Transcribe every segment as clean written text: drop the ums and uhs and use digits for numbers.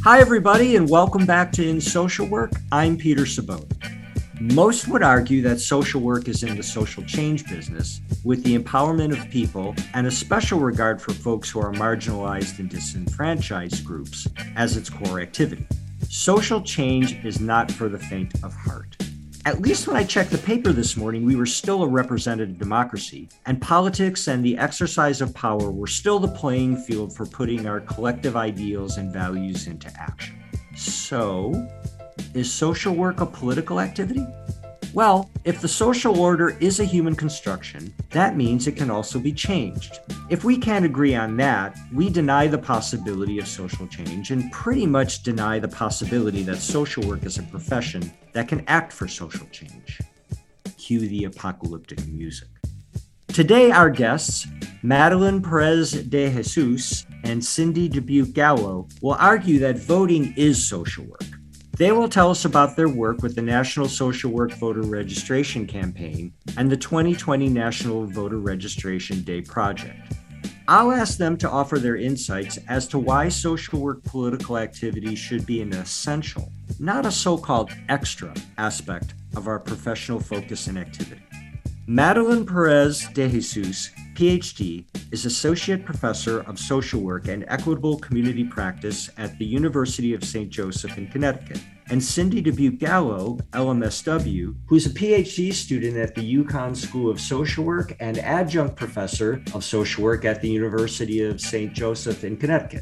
Hi, everybody, and welcome back to In Social Work. I'm Peter Sabota. Most would argue that social work is in the social change business, with the empowerment of people and a special regard for folks who are marginalized and disenfranchised groups as its core activity. Social change is not for the faint of heart. At least when I checked the paper this morning, we were still a representative democracy, and politics and the exercise of power were still the playing field for putting our collective ideals and values into action. So, is social work a political activity? Well, if the social order is a human construction, that means it can also be changed. If we can't agree on that, we deny the possibility of social change and pretty much deny the possibility that social work is a profession that can act for social change. Cue the apocalyptic music. Today, our guests, Madeline Perez de Jesus and Cindy Dubuque Gallo, will argue that voting is social work. They will tell us about their work with the National Social Work Voter Registration Campaign and the 2020 National Voter Registration Day Project. I'll ask them to offer their insights as to why social work political activity should be an essential, not a so-called extra aspect of our professional focus and activity. Madeline Perez de Jesus, PhD, is Associate Professor of Social Work and Equitable Community Practice at the University of St. Joseph in Connecticut. And Cindy Dubuque Gallo, LMSW, who's a PhD student at the UConn School of Social Work and Adjunct Professor of Social Work at the University of St. Joseph in Connecticut.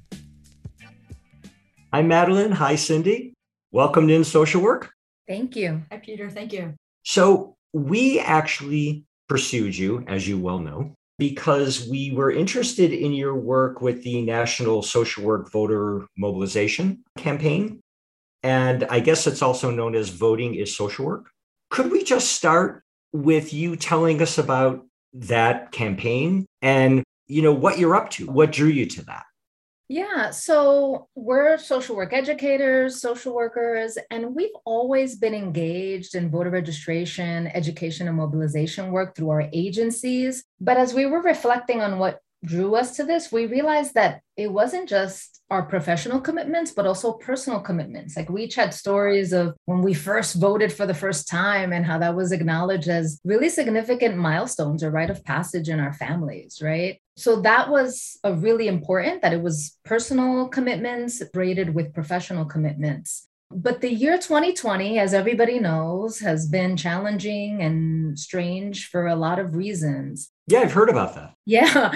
Hi, Madeline. Hi, Cindy. Welcome to In Social Work. Thank you. Hi, Peter. Thank you. So we actually pursued you, as you well know, because we were interested in your work with the National Social Work Voter Mobilization Campaign. And I guess it's also known as Voting is Social Work. Could we just start with you telling us about that campaign and, what you're up to? What drew you to that? Yeah, so we're social work educators, social workers, and we've always been engaged in voter registration, education, and mobilization work through our agencies. But as we were reflecting on what drew us to this, we realized that it wasn't just our professional commitments, but also personal commitments. Like we each had stories of when we first voted for the first time and how that was acknowledged as really significant milestones or rite of passage in our families, right? So that was a really important that it was personal commitments braided with professional commitments. But the year 2020, as everybody knows, has been challenging and strange for a lot of reasons. Yeah, I've heard about that. Yeah.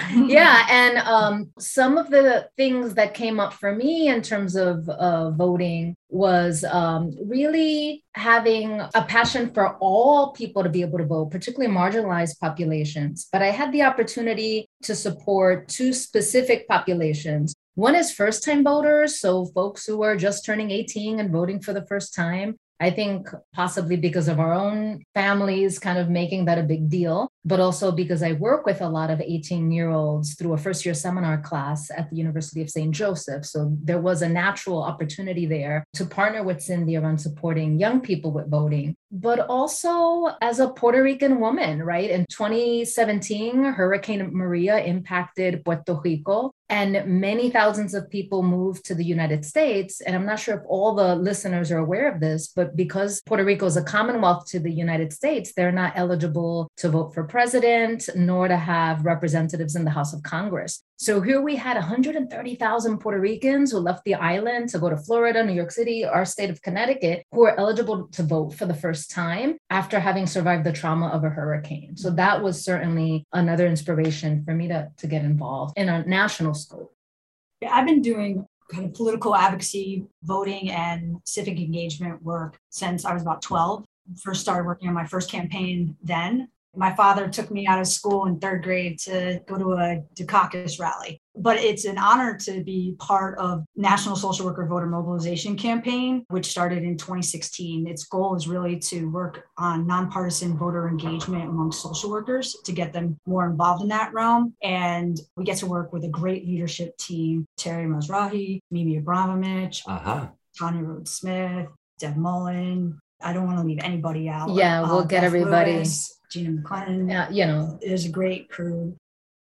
And some of the things that came up for me in terms of voting was really having a passion for all people to be able to vote, particularly marginalized populations. But I had the opportunity to support two specific populations. One is first-time voters, so folks who are just turning 18 and voting for the first time. I think possibly because of our own families kind of making that a big deal, but also because I work with a lot of 18-year-olds through a first-year seminar class at the University of St. Joseph. So there was a natural opportunity there to partner with Cindy around supporting young people with voting, but also as a Puerto Rican woman, right? In 2017, Hurricane Maria impacted Puerto Rico, and many thousands of people moved to the United States. And I'm not sure if all the listeners are aware of this, but because Puerto Rico is a commonwealth to the United States, they're not eligible to vote for president, nor to have representatives in the House of Congress. So here we had 130,000 Puerto Ricans who left the island to go to Florida, New York City, our state of Connecticut, who are eligible to vote for the first time after having survived the trauma of a hurricane. So that was certainly another inspiration for me to get involved in a national scope. Yeah, I've been doing kind of political advocacy, voting, and civic engagement work since I was about 12. First started working on my first campaign then. My father took me out of school in third grade to go to a Dukakis rally. But it's an honor to be part of National Social Worker Voter Mobilization Campaign, which started in 2016. Its goal is really to work on nonpartisan voter engagement among social workers to get them more involved in that realm. And we get to work with a great leadership team, Terry Mizrahi, Mimi Abramovich, Tanya Rhodes-Smith, Deb Mullen. I don't want to leave anybody out. Yeah, we'll get Beth everybody. Lewis, Gina McClennan. Yeah, There's a great crew.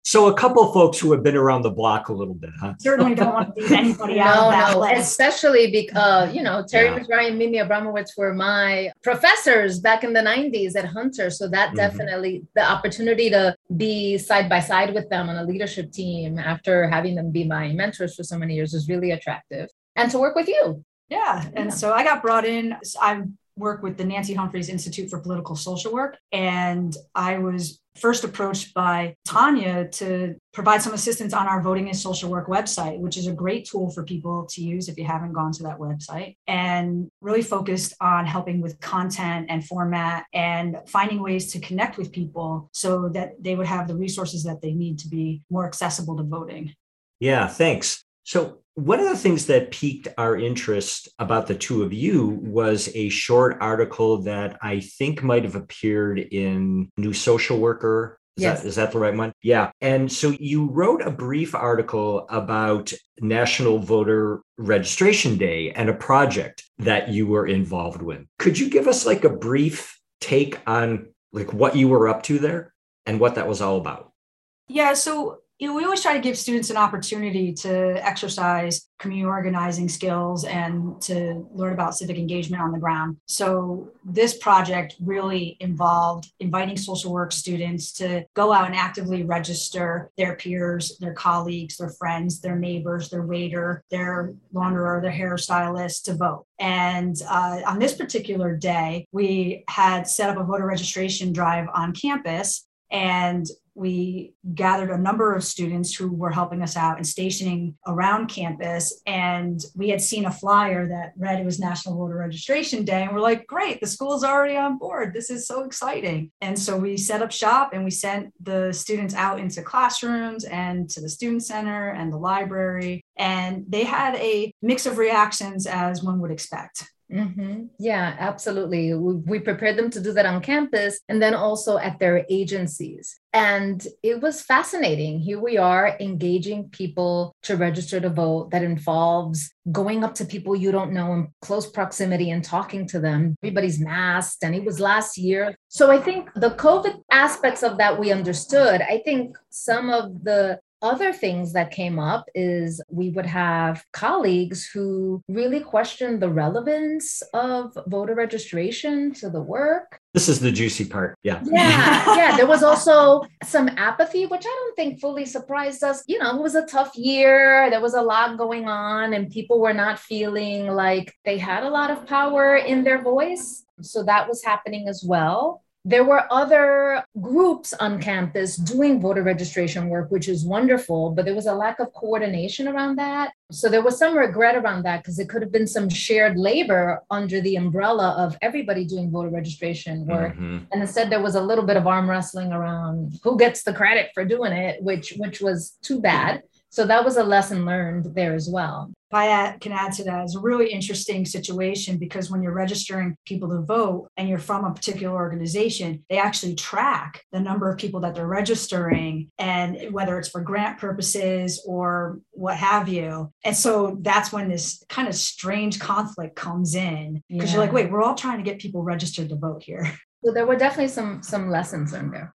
So a couple folks who have been around the block a little bit, huh? Certainly don't want to leave anybody out of that list. Especially because, Terry Yeah. McBride and Mimi Abramowitz were my professors back in the 90s at Hunter. So that definitely, the opportunity to be side by side with them on a leadership team after having them be my mentors for so many years was really attractive. And to work with you. Yeah. And so I got brought in. I work with the Nancy Humphreys Institute for Political Social Work. And I was first approached by Tanya to provide some assistance on our Voting is Social Work website, which is a great tool for people to use if you haven't gone to that website, and really focused on helping with content and format and finding ways to connect with people so that they would have the resources that they need to be more accessible to voting. Yeah, thanks. So one of the things that piqued our interest about the two of you was a short article that I think might have appeared in New Social Worker. Is that the right one? Yeah. And so you wrote a brief article about National Voter Registration Day and a project that you were involved with. Could you give us like a brief take on like what you were up to there and what that was all about? Yeah. So we always try to give students an opportunity to exercise community organizing skills and to learn about civic engagement on the ground. So this project really involved inviting social work students to go out and actively register their peers, their colleagues, their friends, their neighbors, their waiter, their launderer, their hairstylist to vote. And on this particular day, we had set up a voter registration drive on campus, and we gathered a number of students who were helping us out and stationing around campus. And we had seen a flyer that read it was National Voter Registration Day. And we're like, great, the school's already on board. This is so exciting. And so we set up shop and we sent the students out into classrooms and to the student center and the library. And they had a mix of reactions as one would expect. Mm-hmm. Yeah, absolutely. We prepared them to do that on campus and then also at their agencies. And it was fascinating. Here we are engaging people to register to vote that involves going up to people you don't know in close proximity and talking to them. Everybody's masked, and it was last year. So I think the COVID aspects of that we understood. I think some of the other things that came up is we would have colleagues who really questioned the relevance of voter registration to the work. This is the juicy part. Yeah. Yeah. There was also some apathy, which I don't think fully surprised us. It was a tough year. There was a lot going on and people were not feeling like they had a lot of power in their voice. So that was happening as well. There were other groups on campus doing voter registration work, which is wonderful, but there was a lack of coordination around that. So there was some regret around that because it could have been some shared labor under the umbrella of everybody doing voter registration work. Mm-hmm. And instead, there was a little bit of arm wrestling around who gets the credit for doing it, which was too bad. So that was a lesson learned there as well. If I can add to that, it's a really interesting situation because when you're registering people to vote and you're from a particular organization, they actually track the number of people that they're registering and whether it's for grant purposes or what have you. And so that's when this kind of strange conflict comes in because you're like, wait, we're all trying to get people registered to vote here. So there were definitely some lessons in there.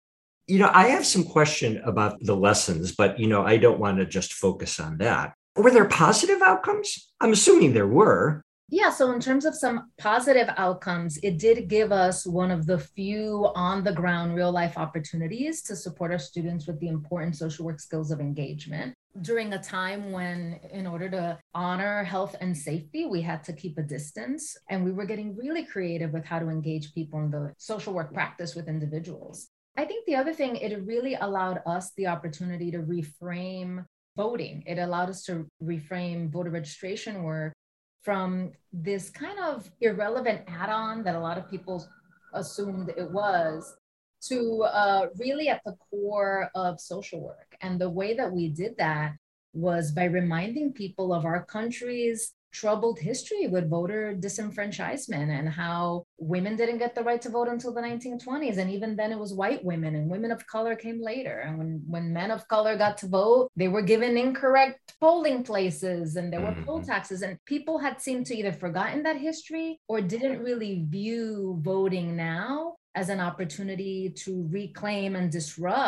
I have some question about the lessons, but, I don't want to just focus on that. Were there positive outcomes? I'm assuming there were. Yeah. So in terms of some positive outcomes, it did give us one of the few on the ground real life opportunities to support our students with the important social work skills of engagement during a time when, in order to honor health and safety, we had to keep a distance. And we were getting really creative with how to engage people in the social work practice with individuals. I think the other thing, it really allowed us the opportunity to reframe voting. It allowed us to reframe voter registration work from this kind of irrelevant add-on that a lot of people assumed it was to really at the core of social work. And the way that we did that was by reminding people of our country's troubled history with voter disenfranchisement and how women didn't get the right to vote until the 1920s. And even then it was white women, and women of color came later. And when men of color got to vote, they were given incorrect polling places and there were poll taxes. And people had seemed to either forgotten that history or didn't really view voting now as an opportunity to reclaim and disrupt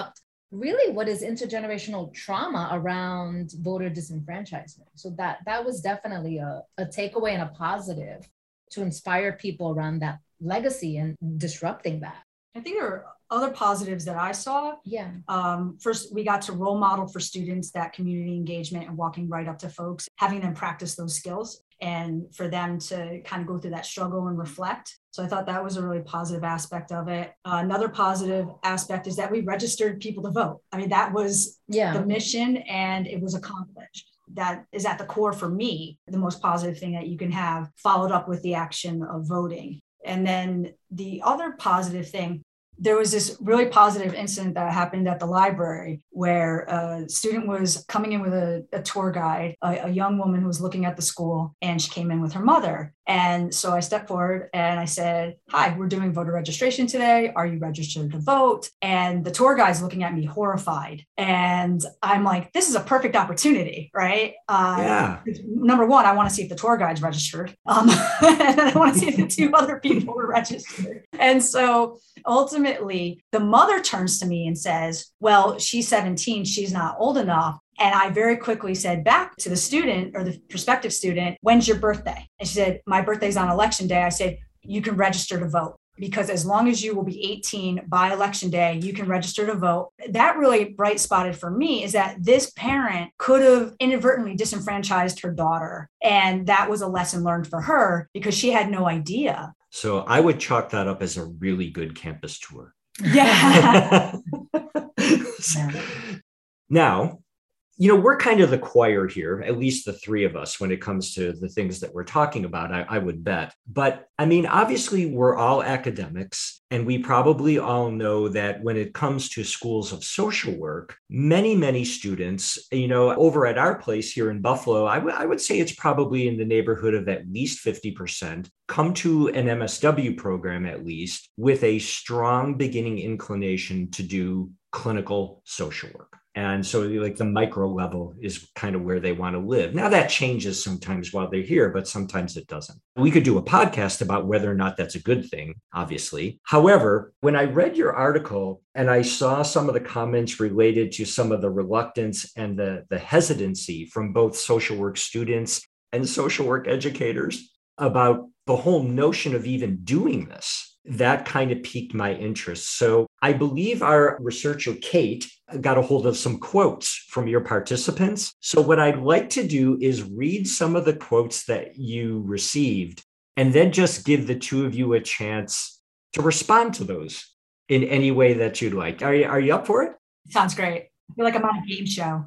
really what is intergenerational trauma around voter disenfranchisement. So that was definitely a takeaway and a positive to inspire people around that legacy and disrupting that. I think there are other positives that I saw. Yeah. First, we got to role model for students that community engagement and walking right up to folks, having them practice those skills and for them to kind of go through that struggle and reflect. So I thought that was a really positive aspect of it. Another positive aspect is that we registered people to vote. I mean, that was the mission and it was accomplished. That is at the core for me, the most positive thing that you can have, followed up with the action of voting. And then the other positive thing, there was this really positive incident that happened at the library where a student was coming in with a tour guide, a young woman who was looking at the school, and she came in with her mother. And so I stepped forward and I said, "Hi, we're doing voter registration today. Are you registered to vote?" And the tour guide's looking at me horrified. And I'm like, this is a perfect opportunity, right? Number one, I want to see if the tour guide's registered. And I want to see if the two other people were registered. And so ultimately, the mother turns to me and says, "Well, she's 17. She's not old enough." And I very quickly said back to the student or the prospective student, "When's your birthday?" And she said, "My birthday's on election day." I said, "You can register to vote because as long as you will be 18 by election day, you can register to vote." That really bright spotted for me is that this parent could have inadvertently disenfranchised her daughter. And that was a lesson learned for her because she had no idea. So I would chalk that up as a really good campus tour. Yeah. Now, we're kind of the choir here, at least the three of us, when it comes to the things that we're talking about, I would bet. But I mean, obviously, we're all academics, and we probably all know that when it comes to schools of social work, many, many students, over at our place here in Buffalo, I would say it's probably in the neighborhood of at least 50%, come to an MSW program, at least, with a strong beginning inclination to do clinical social work. And so like the micro level is kind of where they want to live. Now that changes sometimes while they're here, but sometimes it doesn't. We could do a podcast about whether or not that's a good thing, obviously. However, when I read your article and I saw some of the comments related to some of the reluctance and the hesitancy from both social work students and social work educators about the whole notion of even doing this, that kind of piqued my interest. So I believe our researcher, Kate, got a hold of some quotes from your participants. So what I'd like to do is read some of the quotes that you received and then just give the two of you a chance to respond to those in any way that you'd like. Are you up for it? Sounds great. I feel like I'm on a game show.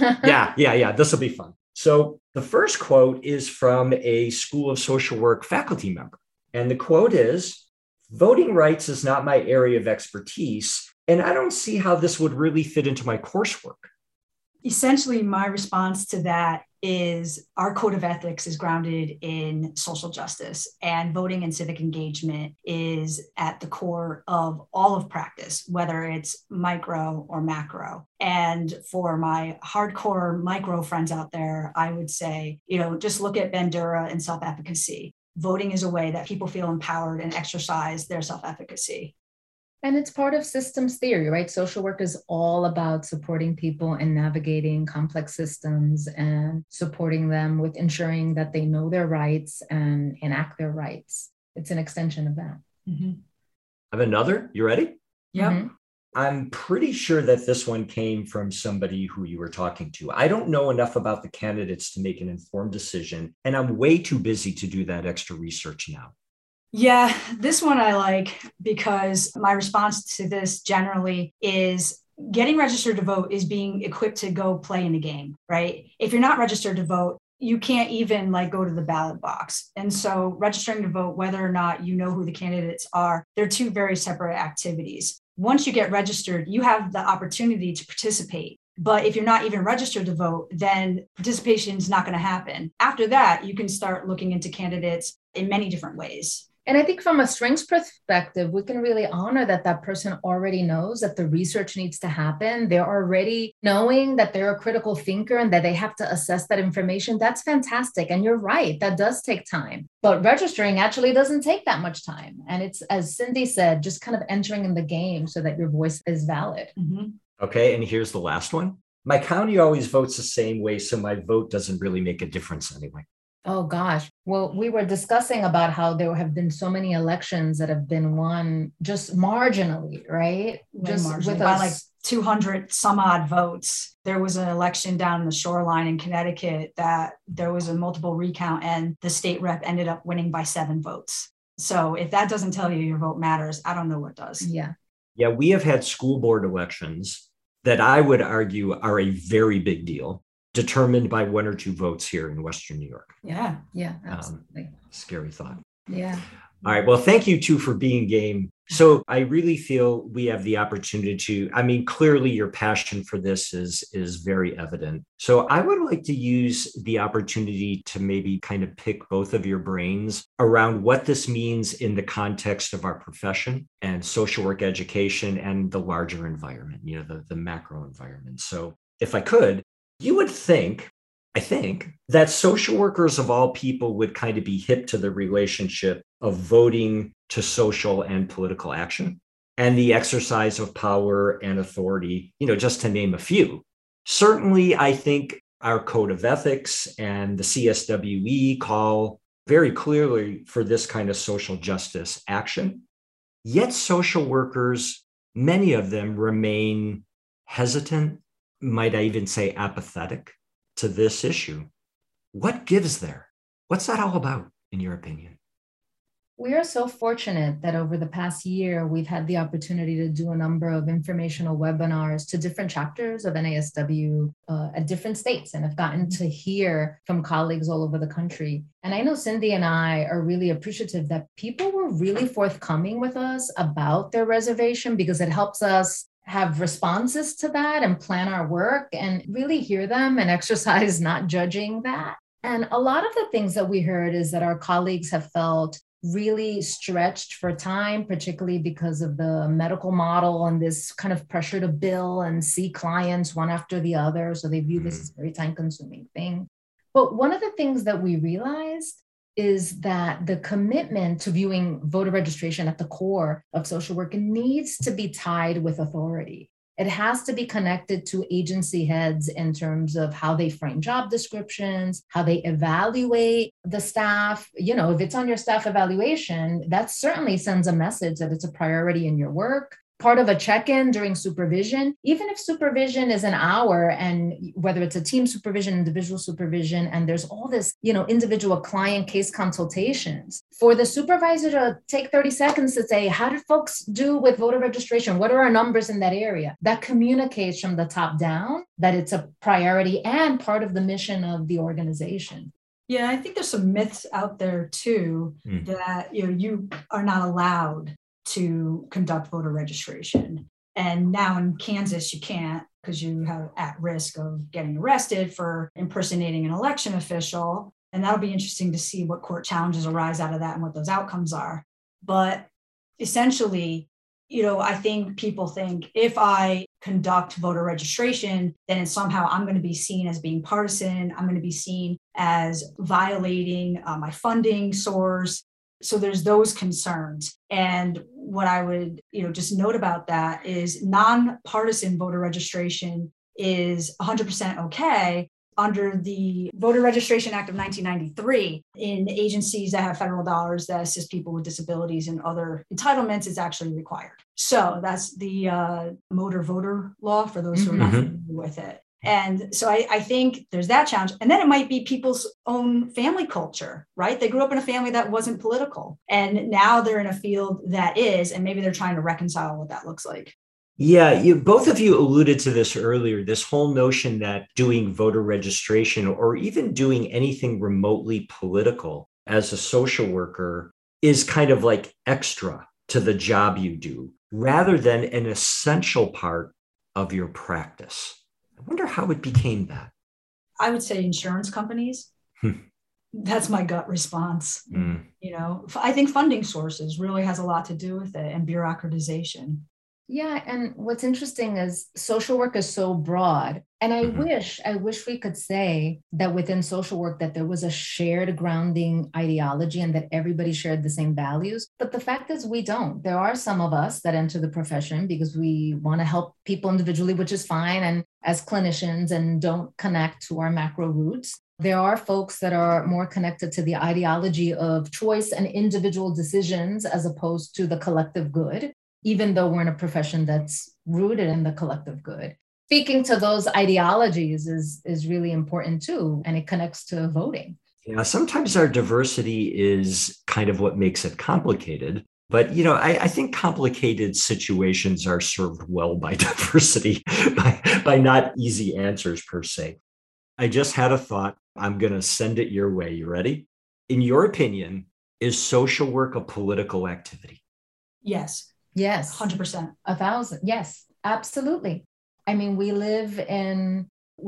Yeah. This will be fun. So the first quote is from a School of Social Work faculty member. And the quote is, "Voting rights is not my area of expertise, and I don't see how this would really fit into my coursework." Essentially, my response to that is our code of ethics is grounded in social justice, and voting and civic engagement is at the core of all of practice, whether it's micro or macro. And for my hardcore micro friends out there, I would say, just look at Bandura and self-efficacy. Voting is a way that people feel empowered and exercise their self-efficacy. And it's part of systems theory, right? Social work is all about supporting people and navigating complex systems and supporting them with ensuring that they know their rights and enact their rights. It's an extension of that. Mm-hmm. I have another. You ready? Yep. Mm-hmm. I'm pretty sure that this one came from somebody who you were talking to. I don't know enough about the candidates to make an informed decision, and I'm way too busy to do that extra research now. Yeah, this one I like because my response to this generally is getting registered to vote is being equipped to go play in the game, right? If you're not registered to vote, you can't even go to the ballot box. And so registering to vote, whether or not you know who the candidates are, they're two very separate activities. Once you get registered, you have the opportunity to participate. But if you're not even registered to vote, then participation is not going to happen. After that, you can start looking into candidates in many different ways. And I think from a strengths perspective, we can really honor that person already knows that the research needs to happen. They're already knowing that they're a critical thinker and that they have to assess that information. That's fantastic. And you're right, that does take time. But registering actually doesn't take that much time. And it's, as Cindy said, just kind of entering in the game so that your voice is valid. Mm-hmm. Okay, and here's the last one. My county always votes the same way, so my vote doesn't really make a difference anyway. Oh gosh. Well, we were discussing about how there have been so many elections that have been won just marginally, right? Way Just marginally, with by us. like 200 some odd votes. There was an election down in the Shoreline in Connecticut that there was a multiple recount and the state rep ended up winning by 7 votes. So if that doesn't tell you your vote matters, I don't know what does. Yeah. Yeah, we have had school board elections that I would argue are a very big deal, determined by 1 or 2 votes here in Western New York. Yeah. Yeah, absolutely. Scary thought. Yeah. All right. Well, thank you too for being game. So I really feel we have the opportunity to, I mean, clearly your passion for this is very evident. So I would like to use the opportunity to maybe kind of pick both of your brains around what this means in the context of our profession and social work education and the larger environment, the macro environment. So if I could, you would I think that social workers of all people would kind of be hip to the relationship of voting to social and political action and the exercise of power and authority, just to name a few. Certainly, I think our code of ethics and the CSWE call very clearly for this kind of social justice action. Yet social workers, many of them remain hesitant, might I even say apathetic to this issue. What gives there? What's that all about, in your opinion? We are so fortunate that over the past year, we've had the opportunity to do a number of informational webinars to different chapters of NASW at different states, and have gotten to hear from colleagues all over the country. And I know Cindy and I are really appreciative that people were really forthcoming with us about their reservation, because it helps us have responses to that and plan our work and really hear them and exercise not judging that. And a lot of the things that we heard is that our colleagues have felt really stretched for time, particularly because of the medical model and this kind of pressure to bill and see clients one after the other. So they view this as a very time-consuming thing. But one of the things that we realized is that the commitment to viewing voter registration at the core of social work needs to be tied with authority. It has to be connected to agency heads in terms of how they frame job descriptions, how they evaluate the staff. If it's on your staff evaluation, that certainly sends a message that it's a priority in your work. Part of a check-in during supervision, even if supervision is an hour, and whether it's a team supervision, individual supervision, and there's all this, individual client case consultations, for the supervisor to take 30 seconds to say, how did folks do with voter registration? What are our numbers in that area? That communicates from the top down that it's a priority and part of the mission of the organization. Yeah, I think there's some myths out there too that you are not allowed to conduct voter registration. And now in Kansas, you can't, because you have at risk of getting arrested for impersonating an election official. And that'll be interesting to see what court challenges arise out of that and what those outcomes are. But essentially, I think people think if I conduct voter registration, then somehow I'm going to be seen as being partisan. I'm going to be seen as violating my funding source. So there's those concerns. And what I would, just note about that is nonpartisan voter registration is 100% okay under the Voter Registration Act of 1993. In agencies that have federal dollars that assist people with disabilities and other entitlements, it's actually required. So that's the motor voter law for those who are not familiar with it. And so I think there's that challenge. And then it might be people's own family culture, right? They grew up in a family that wasn't political. And now they're in a field that is, and maybe they're trying to reconcile what that looks like. Yeah, both of you alluded to this earlier, this whole notion that doing voter registration or even doing anything remotely political as a social worker is kind of like extra to the job you do, rather than an essential part of your practice. I wonder how it became that. I would say insurance companies. That's my gut response. I think funding sources really has a lot to do with it, and bureaucratization. Yeah, and what's interesting is social work is so broad. And I wish we could say that within social work that there was a shared grounding ideology and that everybody shared the same values. But the fact is we don't. There are some of us that enter the profession because we want to help people individually, which is fine, and as clinicians, and don't connect to our macro roots. There are folks that are more connected to the ideology of choice and individual decisions as opposed to the collective good, even though we're in a profession that's rooted in the collective good. Speaking to those ideologies is really important too, and it connects to voting. Yeah, sometimes our diversity is kind of what makes it complicated. But, I think complicated situations are served well by diversity, by not easy answers per se. I just had a thought. I'm going to send it your way. You ready? In your opinion, is social work a political activity? Yes. Yes. 100%. 1,000. Yes, absolutely. I mean, we live in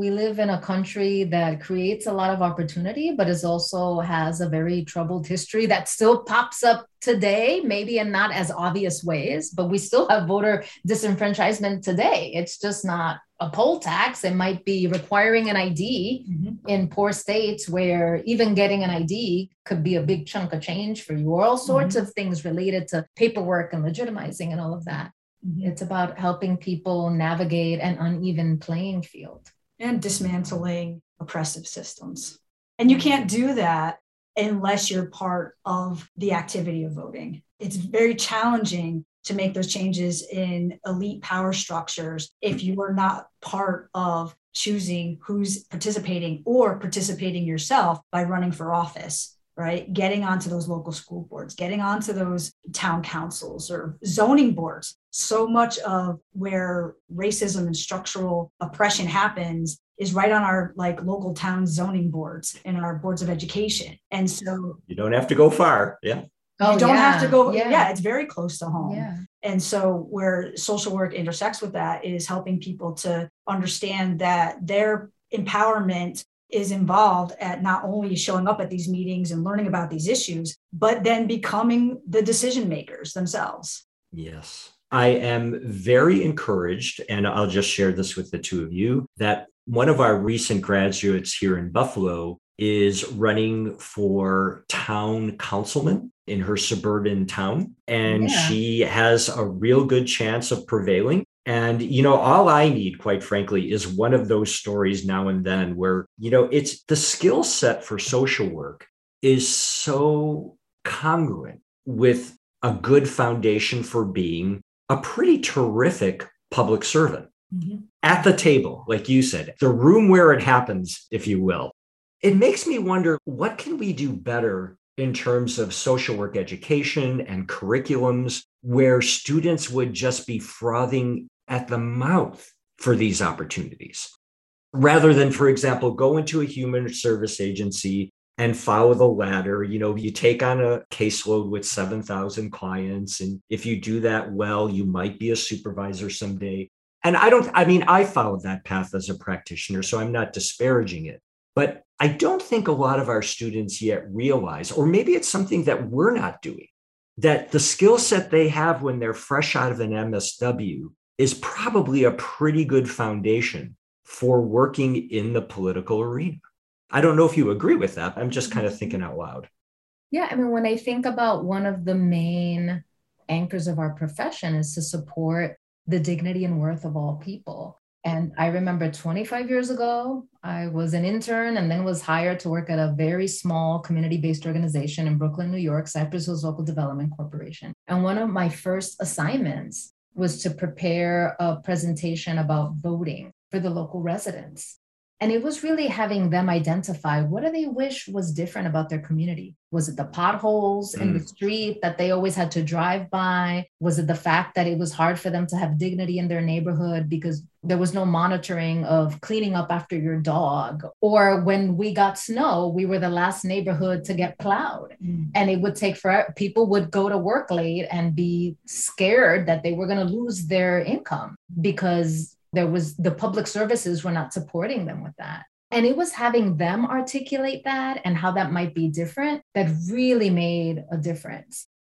a country that creates a lot of opportunity, but is also has a very troubled history that still pops up today, maybe in not as obvious ways, but we still have voter disenfranchisement today. It's just not a poll tax. It might be requiring an ID in poor states where even getting an ID could be a big chunk of change for you, or all sorts of things related to paperwork and legitimizing and all of that. It's about helping people navigate an uneven playing field. And dismantling oppressive systems. And you can't do that unless you're part of the activity of voting. It's very challenging to make those changes in elite power structures if you are not part of choosing who's participating or participating yourself by running for office, right? Getting onto those local school boards, getting onto those town councils or zoning boards. So much of where racism and structural oppression happens is right on our local town zoning boards and our boards of education. And so you don't have to go far. Yeah. You don't have to go. Yeah, it's very close to home. Yeah. And so where social work intersects with that is helping people to understand that their empowerment is involved at not only showing up at these meetings and learning about these issues, but then becoming the decision makers themselves. Yes. I am very encouraged, and I'll just share this with the two of you, that one of our recent graduates here in Buffalo is running for town councilman in her suburban town. And she has a real good chance of prevailing. And, all I need, quite frankly, is one of those stories now and then where, it's the skill set for social work is so congruent with a good foundation for being a pretty terrific public servant at the table, like you said, the room where it happens, if you will. It makes me wonder, what can we do better in terms of social work education and curriculums where students would just be frothing at the mouth for these opportunities, rather than, for example, go into a human service agency and follow the ladder. You take on a caseload with 7,000 clients. And if you do that well, you might be a supervisor someday. And I followed that path as a practitioner, so I'm not disparaging it. But I don't think a lot of our students yet realize, or maybe it's something that we're not doing, that the skill set they have when they're fresh out of an MSW is probably a pretty good foundation for working in the political arena. I don't know if you agree with that. I'm just kind of thinking out loud. Yeah, I mean, when I think about one of the main anchors of our profession is to support the dignity and worth of all people. And I remember 25 years ago, I was an intern and then was hired to work at a very small community-based organization in Brooklyn, New York, Cypress Hills Local Development Corporation. And one of my first assignments was to prepare a presentation about voting for the local residents. And it was really having them identify, what do they wish was different about their community? Was it the potholes in the street that they always had to drive by? Was it the fact that it was hard for them to have dignity in their neighborhood because there was no monitoring of cleaning up after your dog? Or when we got snow, we were the last neighborhood to get plowed. And it would take forever. People would go to work late and be scared that they were going to lose their income because the public services were not supporting them with that. And it was having them articulate that and how that might be different that really made a difference.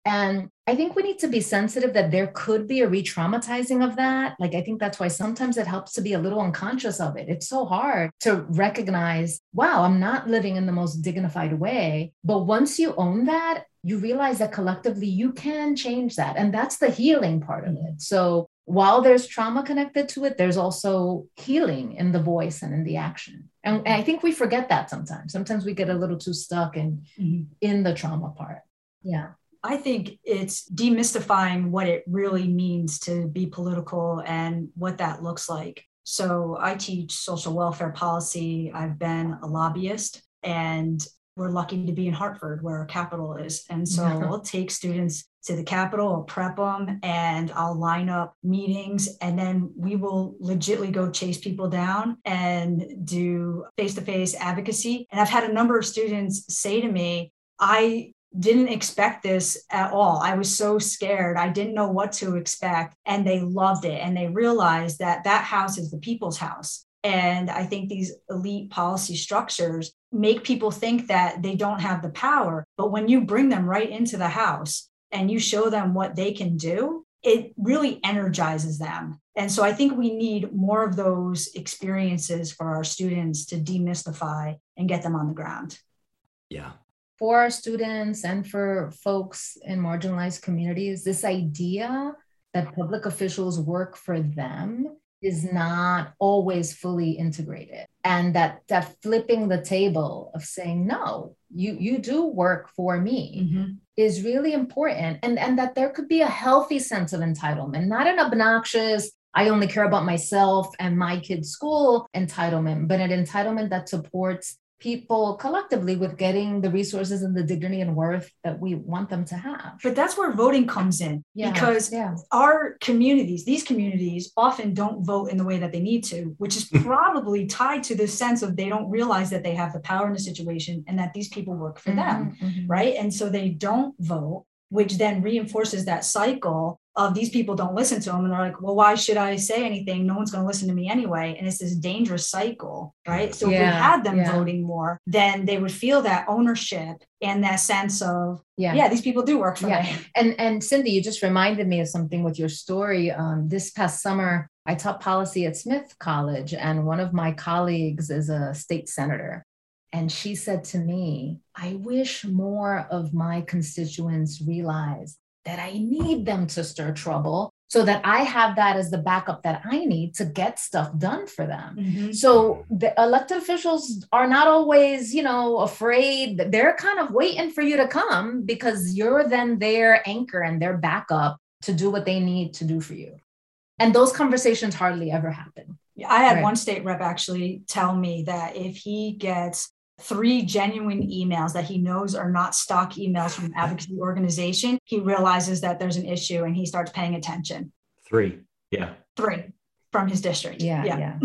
And I think we need to be sensitive that there could be a re-traumatizing of that. Like, I think that's why sometimes it helps to be a little unconscious of it. It's so hard to recognize, wow, I'm not living in the most dignified way. But once you own that, you realize that collectively you can change that. And that's the healing part of it. So while there's trauma connected to it, there's also healing in the voice and in the action. And I think we forget that sometimes. Sometimes we get a little too stuck in the trauma part. Yeah. I think it's demystifying what it really means to be political and what that looks like. So I teach social welfare policy. I've been a lobbyist, and we're lucky to be in Hartford, where our capital is. And so I'll take students to the Capitol, I'll prep them, and I'll line up meetings, and then we will legitimately go chase people down and do face-to-face advocacy. And I've had a number of students say to me, I didn't expect this at all. I was so scared. I didn't know what to expect. And they loved it. And they realized that that house is the people's house. And I think these elite policy structures make people think that they don't have the power. But when you bring them right into the house and you show them what they can do, it really energizes them. And so I think we need more of those experiences for our students to demystify and get them on the ground. Yeah. For our students and for folks in marginalized communities, this idea that public officials work for them is not always fully integrated. And that flipping the table of saying, no, you do work for me is really important. And that there could be a healthy sense of entitlement, not an obnoxious, I only care about myself and my kid's school entitlement, but an entitlement that supports people collectively with getting the resources and the dignity and worth that we want them to have. But that's where voting comes in, because our communities, these communities often don't vote in the way that they need to, which is probably tied to this sense of they don't realize that they have the power in the situation and that these people work for them, right? And so they don't vote, which then reinforces that cycle of these people don't listen to them. And they're like, well, why should I say anything? No one's going to listen to me anyway. And it's this dangerous cycle, right? So if we had them voting more, then they would feel that ownership and that sense of, these people do work for me. And Cindy, you just reminded me of something with your story. This past summer, I taught policy at Smith College, and one of my colleagues is a state senator. And she said to me, I wish more of my constituents realize that I need them to stir trouble so that I have that as the backup that I need to get stuff done for them. So the elected officials are not always, afraid. They're kind of waiting for you to come because you're then their anchor and their backup to do what they need to do for you. And those conversations hardly ever happen. I had one state rep actually tell me that if he gets 3 genuine emails that he knows are not stock emails from an advocacy organization, he realizes that there's an issue and he starts paying attention. 3. Yeah. 3 from his district. Yeah.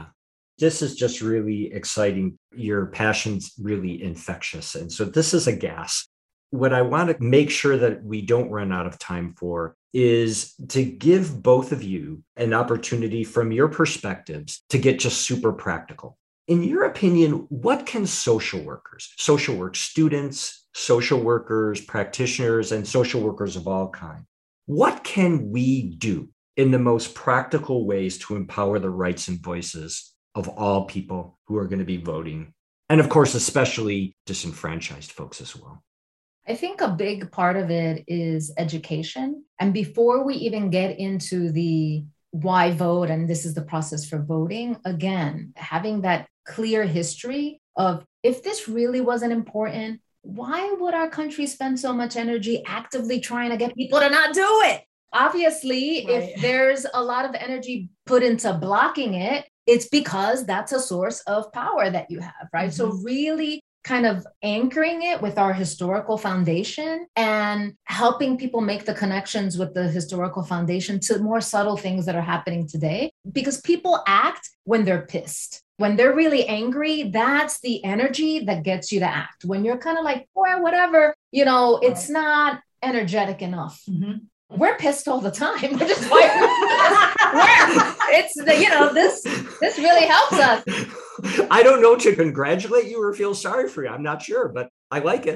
This is just really exciting. Your passion's really infectious. And so this is a gas. What I want to make sure that we don't run out of time for is to give both of you an opportunity from your perspectives to get just super practical. In your opinion, what can social work students, social workers, practitioners, and social workers of all kinds, what can we do in the most practical ways to empower the rights and voices of all people who are going to be voting? And of course, especially disenfranchised folks as well. I think a big part of it is education. And before we even get into the why vote, and this is the process for voting, again, having that clear history of if this really wasn't important, why would our country spend so much energy actively trying to get people to not do it? Obviously, if there's a lot of energy put into blocking it, it's because that's a source of power that you have, right? So really kind of anchoring it with our historical foundation and helping people make the connections with the historical foundation to more subtle things that are happening today. Because people act when they're pissed. When they're really angry, that's the energy that gets you to act. When you're kind of like, well, whatever, it's not energetic enough. We're pissed all the time, which is why this really helps us. I don't know to congratulate you or feel sorry for you. I'm not sure, but I like it.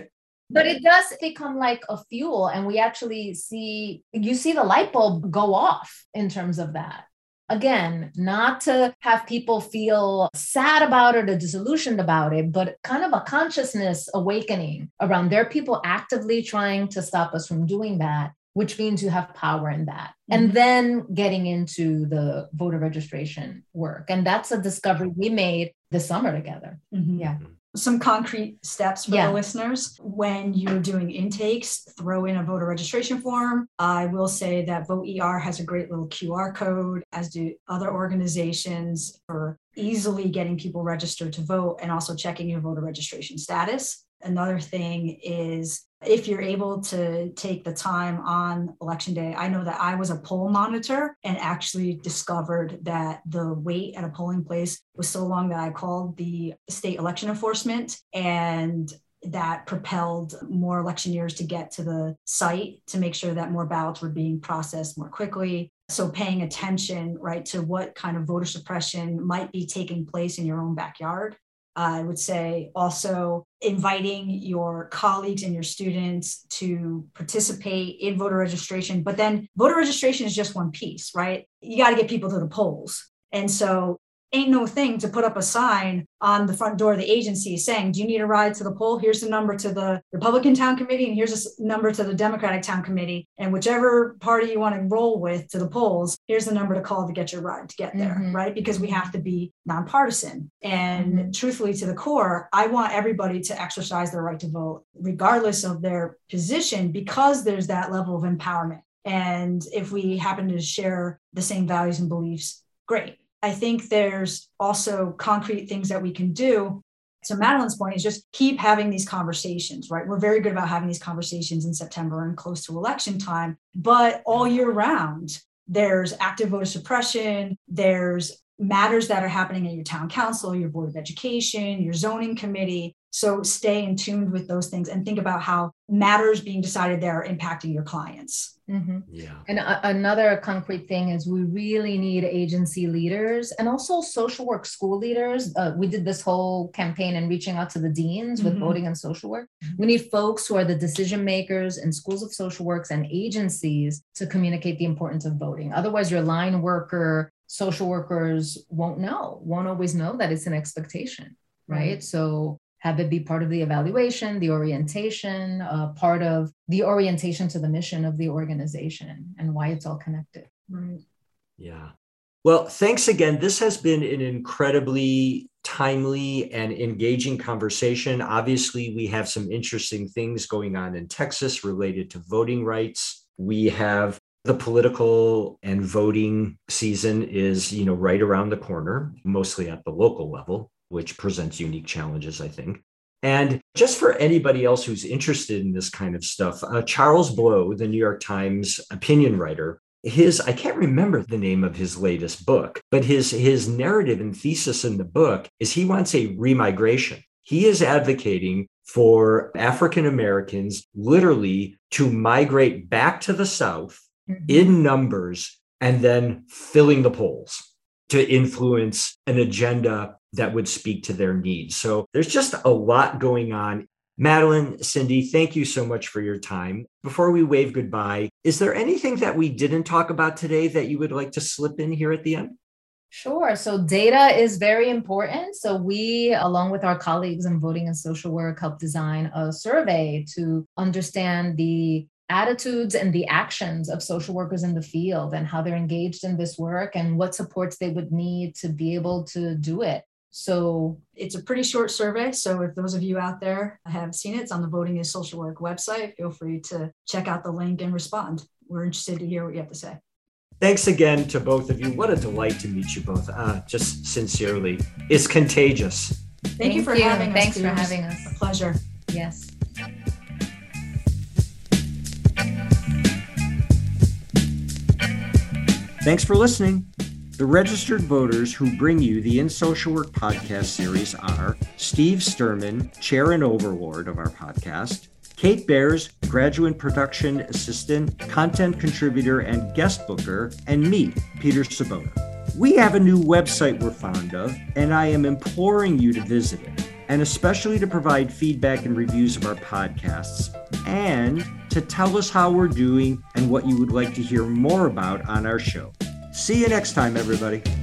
But it does become like a fuel, and we actually you see the light bulb go off in terms of that. Again, not to have people feel sad about it or disillusioned about it, but kind of a consciousness awakening around there are people actively trying to stop us from doing that, which means you have power in that. Mm-hmm. And then getting into the voter registration work. And that's a discovery we made this summer together. Mm-hmm. Yeah. Some concrete steps for the listeners. When you're doing intakes, throw in a voter registration form. I will say that VoteER has a great little QR code, as do other organizations, for easily getting people registered to vote and also checking your voter registration status. Another thing is, if you're able to take the time on election day, I know that I was a poll monitor and actually discovered that the wait at a polling place was so long that I called the state election enforcement, and that propelled more electioneers to get to the site to make sure that more ballots were being processed more quickly. So paying attention, right, to what kind of voter suppression might be taking place in your own backyard. I would say also inviting your colleagues and your students to participate in voter registration. But then voter registration is just one piece, right? You got to get people to the polls. And so ain't no thing to put up a sign on the front door of the agency saying, do you need a ride to the poll? Here's the number to the Republican town committee, and here's a number to the Democratic town committee. And whichever party you want to roll with to the polls, here's the number to call to get your ride to get there, right? Because we have to be nonpartisan. And truthfully, to the core, I want everybody to exercise their right to vote, regardless of their position, because there's that level of empowerment. And if we happen to share the same values and beliefs, great. I think there's also concrete things that we can do. So Madeline's point is just keep having these conversations, right? We're very good about having these conversations in September and close to election time, but all year round, there's active voter suppression, there's matters that are happening at your town council, your board of education, your zoning committee. So stay in tune with those things and think about how matters being decided there are impacting your clients. Yeah. And another concrete thing is we really need agency leaders and also social work school leaders. We did this whole campaign and reaching out to the deans with voting and social work. We need folks who are the decision makers in schools of social works and agencies to communicate the importance of voting. Otherwise, your line worker, social workers won't always know that it's an expectation, right? So have it be part of the evaluation, the orientation, part of the orientation to the mission of the organization and why it's all connected. Right. Yeah. Well, thanks again. This has been an incredibly timely and engaging conversation. Obviously, we have some interesting things going on in Texas related to voting rights. We have the political and voting season is, right around the corner, mostly at the local level, which presents unique challenges, I think. And just for anybody else who's interested in this kind of stuff, Charles Blow, the New York Times opinion writer, I can't remember the name of his latest book, but his narrative and thesis in the book is he wants a remigration. He is advocating for African Americans literally to migrate back to the South in numbers and then filling the polls to influence an agenda that would speak to their needs. So there's just a lot going on. Madeline, Cindy, thank you so much for your time. Before we wave goodbye, is there anything that we didn't talk about today that you would like to slip in here at the end? Sure. So data is very important. So we, along with our colleagues in voting and social work, helped design a survey to understand the attitudes and the actions of social workers in the field and how they're engaged in this work and what supports they would need to be able to do it. So it's a pretty short survey. So if those of you out there have seen it, it's on the Voting is Social Work website. Feel free to check out the link and respond. We're interested to hear what you have to say. Thanks again to both of you. What a delight to meet you both. Just sincerely. It's contagious. Thank you for having us. Thanks for having us. A pleasure. Yes. Thanks for listening. The registered voters who bring you the In Social Work podcast series are Steve Sturman, chair and overlord of our podcast, Kate Bears, graduate production assistant, content contributor, and guest booker, and me, Peter Sabota. We have a new website we're fond of, and I am imploring you to visit it. and especially to provide feedback and reviews of our podcasts, and to tell us how we're doing and what you would like to hear more about on our show. See you next time, everybody.